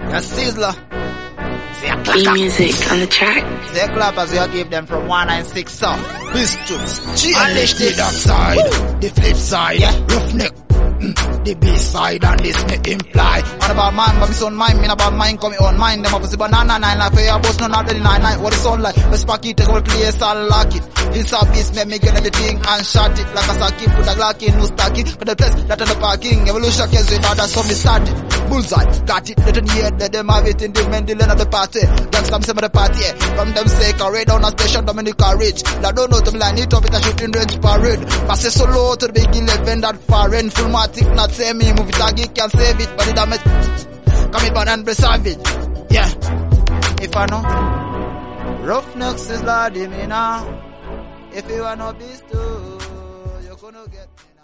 A sizzler. E-music on the track. Say clappers you give them from 196 so. Pistols. Unleash the dark side, the flip side, roughneck. The beast side and this may imply. What about man, but me son mind, me about mind, come me on mind. Them up with the banana nine, like for your boss, no not the 9-9. What the sound like? Let's pack it, take over the place and lock it. This a beast, make me get everything and shot it. Like a socket, put a Glock in, no stack it. But the place, that in the parking, evolution case with that's how me started. Bullseye, got it, let in here, let them have it in the Mendelian of the party. Gangsta, me say me the party, from them say, carry down a station, Dominica Ridge. That don't know to me line it up, it a shooting range parade. Pass it so low to the big 11, that far end, fullmatic, not say me, move it like it can save it, but it damage. Come in and be savage, yeah. If I know, Roughnecks is like me now. If you are no beast too, you're gonna get me.